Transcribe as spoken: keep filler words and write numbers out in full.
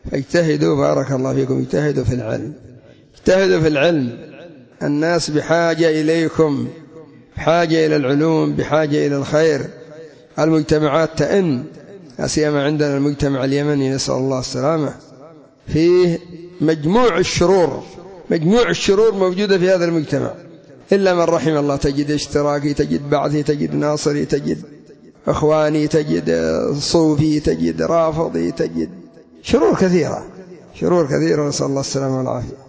اجتهدوا بارك الله فيكم، اجتهدوا في العلم، اجتهدوا في العلم. الناس بحاجة إليكم، بحاجة إلى العلوم، بحاجة إلى الخير. المجتمعات تئن، أسيما عندنا المجتمع اليمني نسأل الله السلامة، فيه مجموع الشرور، مجموع الشرور موجودة في هذا المجتمع، إلا من رحم الله. تجد اشتراكي، تجد بعثي، تجد ناصري، تجد أخواني، تجد صوفي، تجد رافضي، تجد شرور كثيرة، شرور كثيرة، نسأل الله السلامة والعافية.